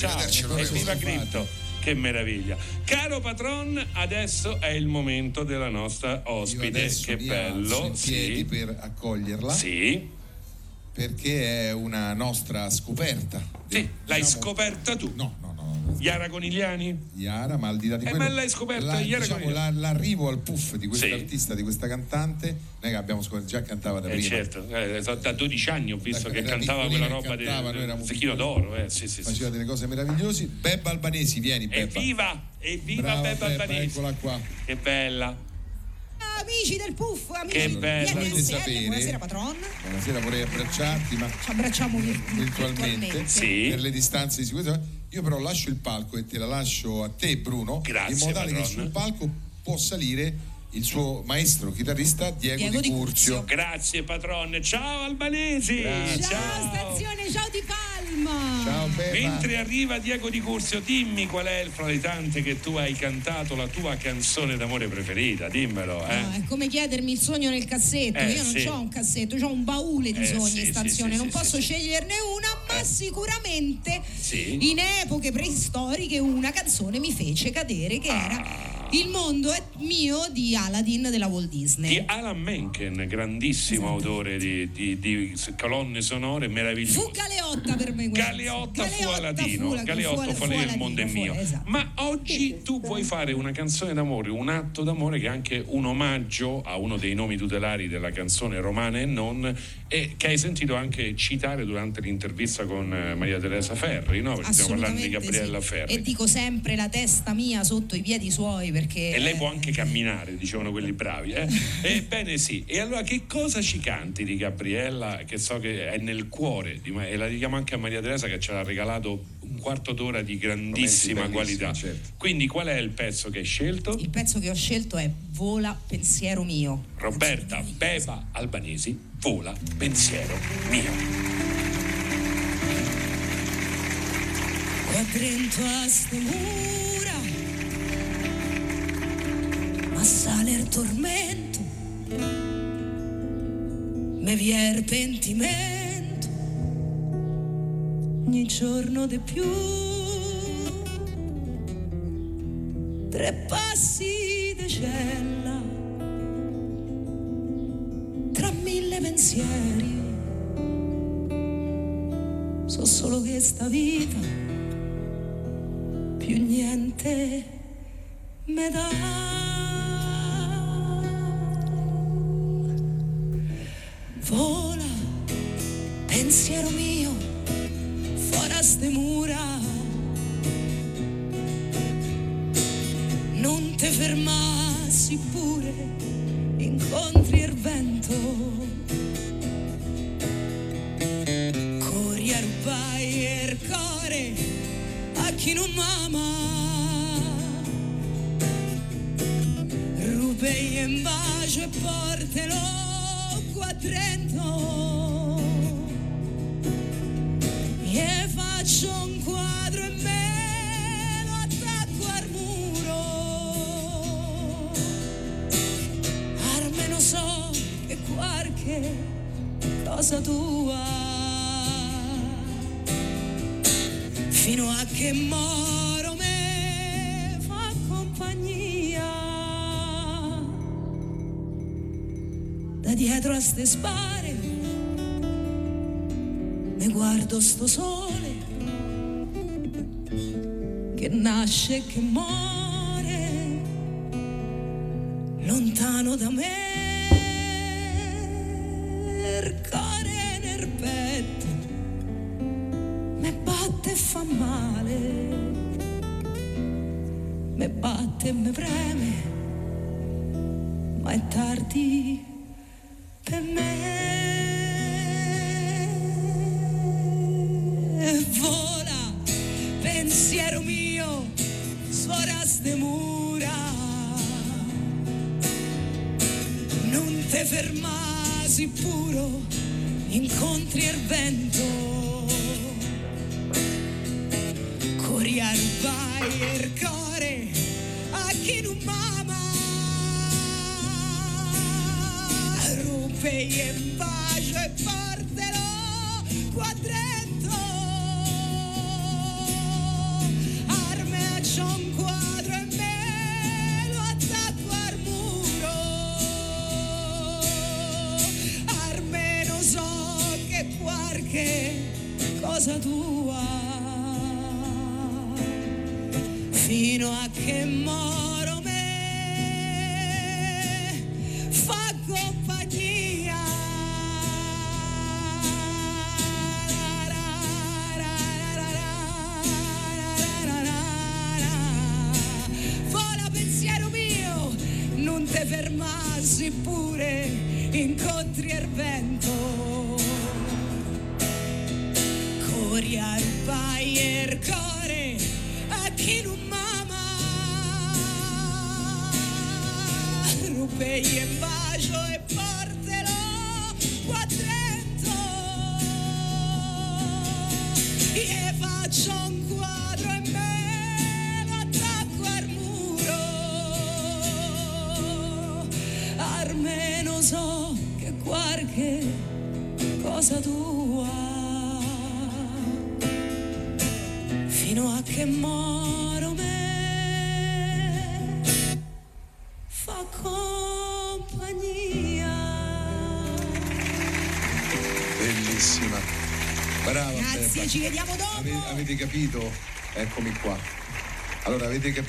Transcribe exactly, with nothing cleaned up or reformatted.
Ciao, e viva Cripto, che meraviglia. Caro patron, adesso è il momento della nostra ospite. Che bello, in piedi sì. per accoglierla. Sì. Perché è una nostra scoperta. Sì, diciamo, l'hai scoperta tu? No, no, no. Iara Conigliani? Iara, ma al di là di eh, quello, ma l'hai scoperta la, Iara diciamo, Conigliani? la, l'arrivo al puff di questa sì. artista, di questa cantante, non è che abbiamo scoperto, già cantava da eh, prima. Certo, eh, da dodici anni ho visto da, che cantava quella roba del Zecchino d'Oro, eh, sì, sì, faceva sì. delle cose meravigliose. Bebba Albanesi, vieni Bebba. Evviva, evviva Brava, Bebba, Bebba Albanesi. Eccola qua. Che bella. Amici del Puff, amici. Che bello. Volete sapere? Buonasera patron. Buonasera, vorrei abbracciarti, ma ci abbracciamo virtualmente, virtualmente sì. per le distanze di sicurezza. Io però lascio il palco e te la lascio a te, Bruno. Grazie, in modo tale patron. che sul palco può salire il suo maestro chitarrista Diego, Diego Di Di Curzio. Curzio. Grazie patron. Ciao Albanesi. Ciao, ciao stazione, ciao Di Palma. Ciao Bebba. Mentre arriva Diego Di Curzio, dimmi qual è il fra le tante che tu hai cantato la tua canzone d'amore preferita, dimmelo. Eh? No, è come chiedermi il sogno nel cassetto. Eh, Io non sì. ho un cassetto, ho un baule di Eh, sogni sì, in sì, stazione, sì, non sì, posso sì, sceglierne una, ma Eh. sicuramente Sì. in epoche preistoriche una canzone mi fece cadere che Ah. era Il mondo è mio di Aladdin della Walt Disney. Di Alan Menken, grandissimo Esatto. autore di, di, di colonne sonore meravigliose. Fu Galeotta per me questo. Galeotta, fu Galeotta Aladino, fu la- Galeotta fu- fu fu lì il Aladino, mondo è fu- mio. esatto. Ma oggi tu vuoi fare una canzone d'amore, un atto d'amore che è anche un omaggio a uno dei nomi tutelari della canzone romana e non, e che hai sentito anche citare durante l'intervista con eh, Maria Teresa Ferri, no? Perché stiamo parlando di Gabriella sì. Ferri. E dico sempre la testa mia sotto i piedi suoi perché E lei può anche camminare, dicevano quelli bravi, eh? Ebbene sì. E allora che cosa ci canti di Gabriella, che so che è nel cuore di Ma- e la dedichiamo anche a Maria Teresa che ce l'ha regalato un quarto d'ora di grandissima qualità. Certo. Quindi qual è il pezzo che hai scelto? il pezzo che ho scelto è Vola pensiero mio. Roberta Beba Albanesi, Vola pensiero mio. Qua dentro a ste mura ma sale il tormento, me vier il pentimento ogni giorno di più. Tre passi di cella tra mille pensieri, so solo che sta vita più niente me dà. Vola, pensiero mio, fuori a ste mura, non te fermassi pure, incontri il vento, corri a rubai il cuore a chi non m'ama, rubai in bacio e portelo qua dentro, e faccio un quadro e me lo attacco al muro, almeno so che qualche cosa tua, fino a che moro me fa compagnia. Da dietro a ste spare me guardo sto sole che nasce e che muore lontano da me, il cuore nel petto me batte e fa male, me batte e me preme, ma è tardi per me. Vola, pensiero mio, sfora ste mura, non te fermasi puro, incontri il vento, corri a rubai il cuore a chi non m'ama, rupe in bacio e portelo qua dentro, cosa tua, fino a che moro me fa compagnia. Vola pensiero mio, non te fermassi pure, incontri il vento, cori a rubai il cuore a chi non m'ama, rubei e bacio e porterò qua dentro, e faccio un quadro e me lo attacco al muro, almeno so che qualche cosa tua, fino a che moro me fa compagnia. Bellissima, brava. Grazie, Beppa. ci vediamo dopo. Ave- avete capito? Eccomi qua. Allora, avete capito?